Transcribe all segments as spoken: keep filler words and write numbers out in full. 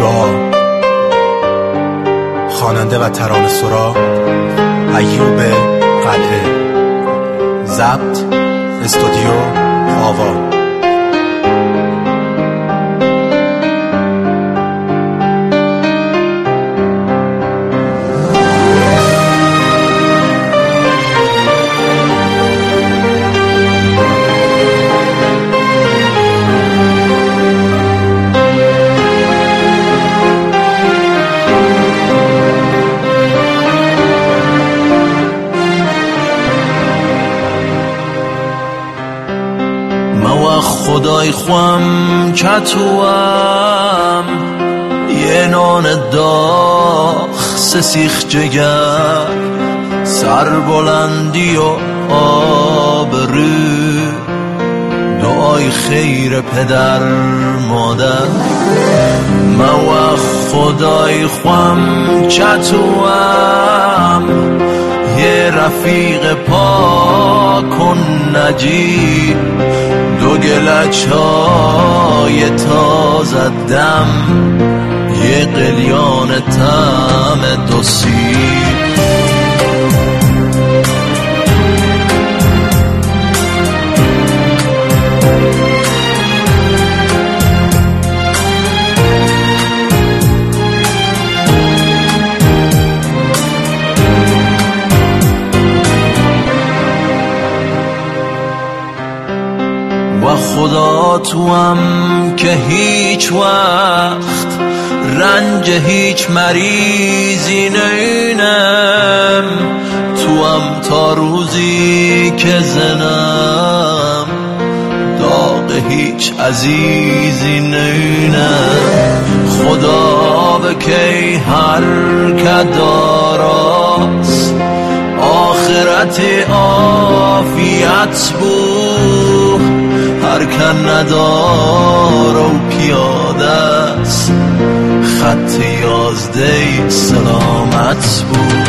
با خواننده و ترانه سرا ایوب قلعه. ضبط استودیو آوا. خدای خوام کتوام یه نان داغ سسیخ جگر سر بلندی و آبرو دعای خیر پدر مادر. ما خدای خوام کتوام یه رفیق پاک و نجیب دو گلچای تازه دم یه قلیان طعم دو سیب. و خدا توام که هیچ وقت رنج هیچ مریضی نینم، توام تا روزی که زنم داغ هیچ عزیزی نینم. خدا بکی هر که داراست آخرت عافیت بود، هر که ندار و پیاده است خط یازده سلامت بود.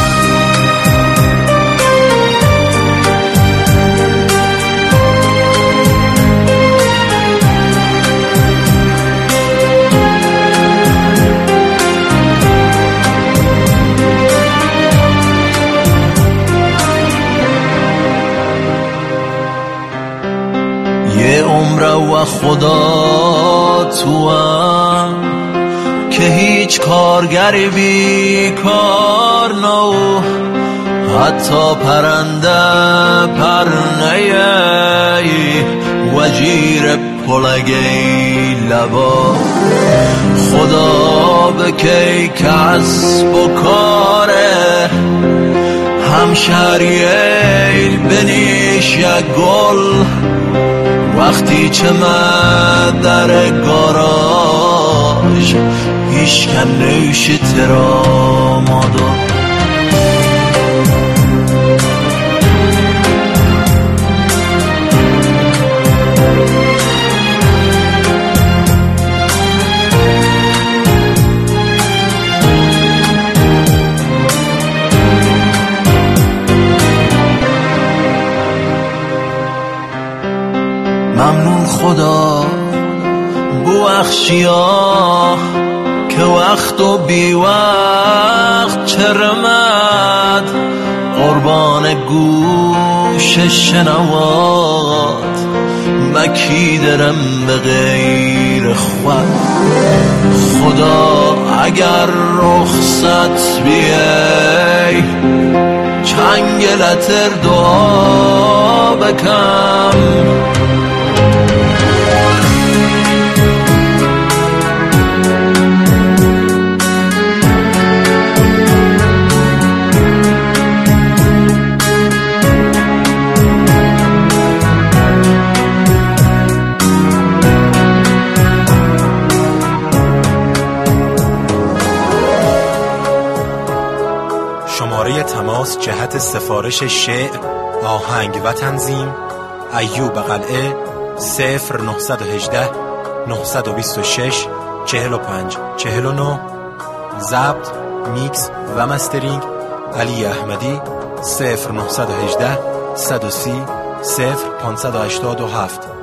یه عمر و خدا توام که هیچ کارگری بیکار نو، حتی پرنده پرنه وجیر پلگی لبا. خدا بکی کسب و کاره همشهریه بنیش یک گل، وقتی چه من در گاراژ هیچ کن نوش ترا مادا. ممنون خدا بوخشیا که وقت و بی وقت چرمد، قربان گوش شنوات مکی درم به غیر خود. خدا اگر رخصت بیای چنگلتر دعا بکم، شماره تماس جهت سفارش شعر، آهنگ و تنظیم ایوب قلعه صفر نهصد و هجده نهصد و بیست و شش چهل و پنج چهل و نه. ضبط، میکس و مسترینگ علی احمدی صفر نهصد و هجده صد و سی صفر پانصد و هشتاد و هفت.